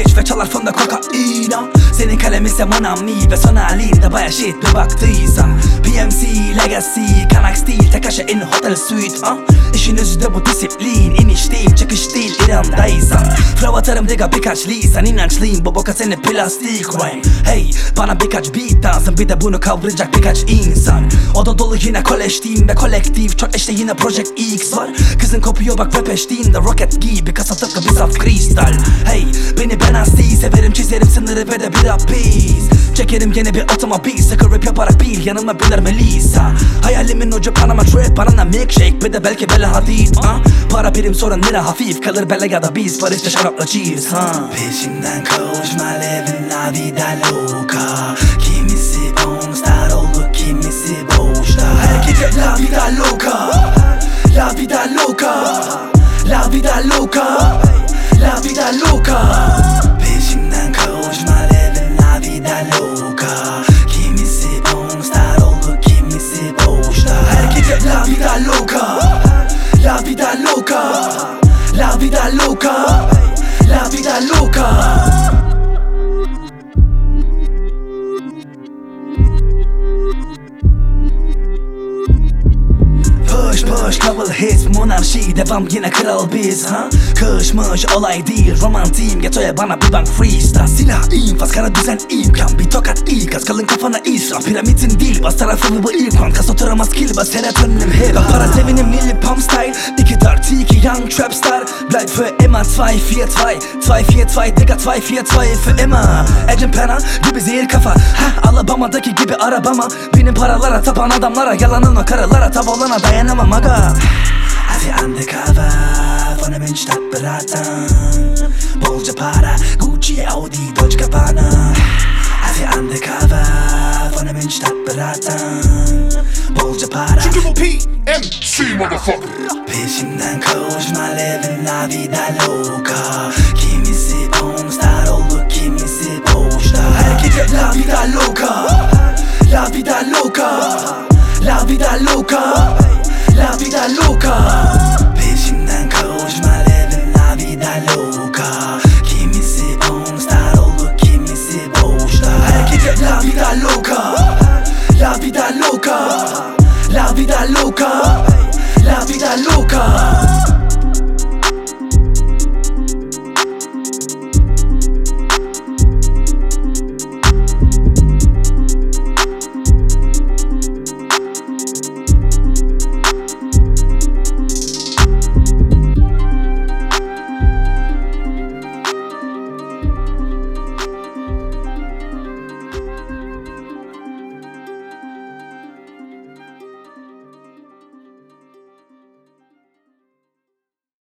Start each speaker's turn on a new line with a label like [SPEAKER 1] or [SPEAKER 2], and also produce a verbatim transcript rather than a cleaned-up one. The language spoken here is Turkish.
[SPEAKER 1] bitch ve çalar fonda kokaina. Senin kalem ise Monami ve son halinde baya shit bir baktıysan. P M C, Legacy, Kanax değil tek aşağı in hotel suite ha? İşin özü de bu disiplin, iniş değil çıkış değil İran'daysan. Flow atarım diga birkaç lisan, inançlıyım bu boka seni plastik rhyme. Hey bana birkaç beat dansın, bir de bunu kavrayacak birkaç insan. Oda dolu yine kolleştiğim ve kolektif, çok işte yine Project X var. Kızın kopuyor bak rap eşliğinde, rocket gibi kasa tıpkı bir saf kristal. Hey beni ben asti severim, çizerim sınırı ve de bir apis. Çekerim yine bir otomobil, sıkı rap yaparak bil yanıma bilir Melisa. Hayalimin ucu Panama trap, banana milkshake bir de belki Bella Hadid ha? Para birim sorun lira hafif kalır Bella ya da biz var işte şarapla cheers ha? Peşimden koşma living la vida loca. Kimisi pornstar oldu kimisi boşta. Her gece la vida loca, la vida loca, la vida loca, la vida loca. Peşimden koşma living la vida loca. Kimisi pornstar oldu kimisi boşta. Her gece la vida loca, la vida loca, la vida loca, la vida loca. Push push double hits monarşi devam yine kral biz ha? Kışmış olay değil romantiyim, getoya bana bir bank freestyle. Silah infaz kara düzen imkan, bir tokat ilk az kalın kafana israf. Piramidin değil bas tarafı bu ilk one, kas oturamaz kill bas serotonin hip. Ben para sevinim milli pump style, iki dört iki young trap star. Bleib für immer zwei vier zwei, zwei vier zwei digga zwei vier zwei für immer. Ecem pena gibi zehir kafa ha? Alabama'daki gibi arabama, benim paralara tapan adamlara, yalanın o karılara tav olana dayanamam aga. Hadi undercover von der Stadt beraten, bolca para Gucci, Audi, Deutsch Gabbana. Hadi undercover von der Stadt beraten, bolca para
[SPEAKER 2] Triple P M C motherfucker.
[SPEAKER 1] Peşimden koşma living la vida loca. Kimisi pornstar oldu kimisi boşta. Her gece la vida loca, la vida loca, la vida loca, la vida loca. Peşimden koşma living la vida loca. Kimisi pornstar oldu kimisi boşta. Her gece la vida loca, la vida loca, la vida loca, la vida loca.